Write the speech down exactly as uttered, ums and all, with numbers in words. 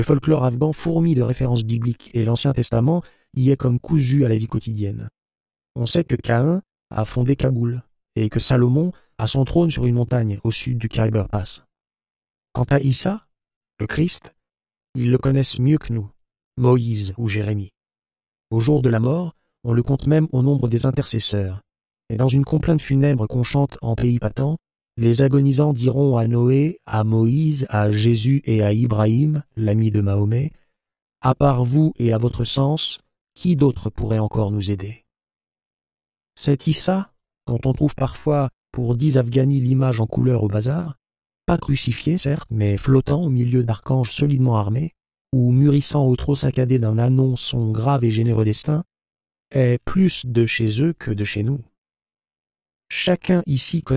Le folklore afghan fourmille de références bibliques et l'Ancien Testament y est comme cousu à la vie quotidienne. On sait que Caïn a fondé Kaboul et que Salomon a son trône sur une montagne au sud du Khyber Pass. Quant à Issa, le Christ, ils le connaissent mieux que nous, Moïse ou Jérémie. Au jour de la mort, on le compte même au nombre des intercesseurs. Et dans une complainte funèbre qu'on chante en pays patent, les agonisants diront à Noé, à Moïse, à Jésus et à Ibrahim, l'ami de Mahomet, « À part vous et à votre sens, qui d'autre pourrait encore nous aider ?» Cet Issa, dont on trouve parfois pour dix Afghanis l'image en couleur au bazar, pas crucifié certes, mais flottant au milieu d'archanges solidement armés, ou mûrissant au trot saccadé d'un anon son grave et généreux destin, est plus de chez eux que de chez nous. Chacun ici connaît